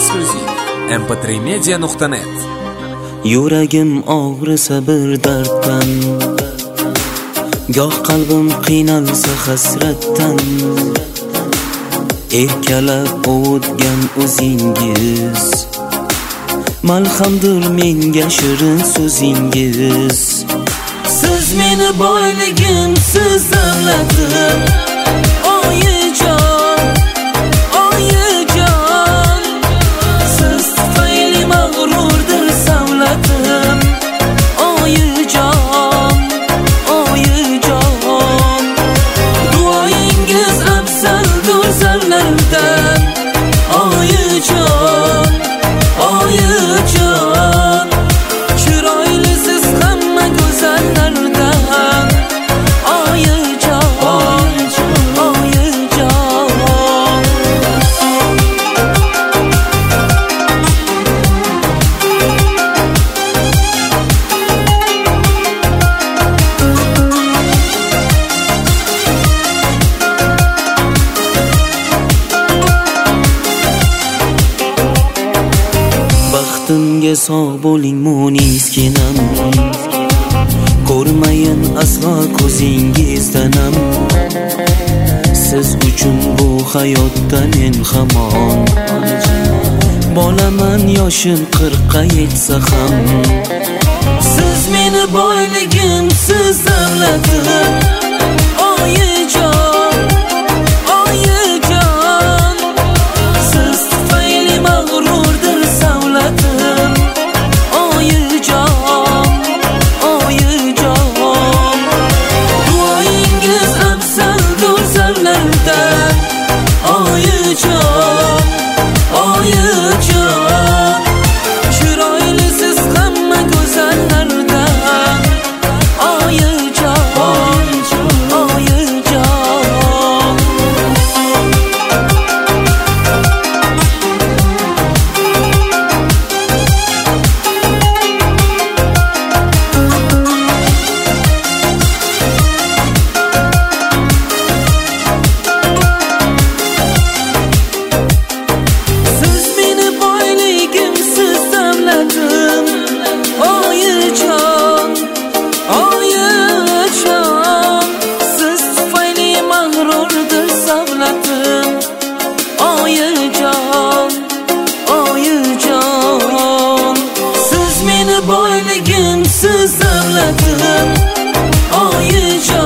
Eksklyuziv mp3media.net. Yuragim og'risa bir darddan, goh qalbim qiynalsa hasratdan, erkalab ovutgan o'zingiz, malhamdir menga shirin so'zingiz. Siz meni boyligim, siz davlatim, oyijon, oyijon. Siz tufayli mag'rurdir savlatim, oyijon, oyijon. Duoyingiz afzaldur zarlardan, oyijon, oyijon. Chiroylisiz hamma go'zallardan, oyijon, oyijon. Baxtimga sog' bo'ling muniskinam, ko'rmayin aslo ko'zingizdanam. Siz uchun bu hayotda men hamon bolaman, yoshim 40 ga yetsa ham. Siz meni boyligim, siz davlatim, oyijon, oyijon. Siz tufayli mag'rurdir savlatim, oyijon, oyijon. Duoyingiz afzaldur zarlardan, oyijon, oyijon. Chiroylisiz hamma go'zallardan, oyijon, oyijon. Siz meni boyligim, siz davlatim, oyijon, oyijon. Siz tufayli mag'rurdir savlatim, oyijon, oyijon. Siz meni boyligim, siz davlatim, oyijon.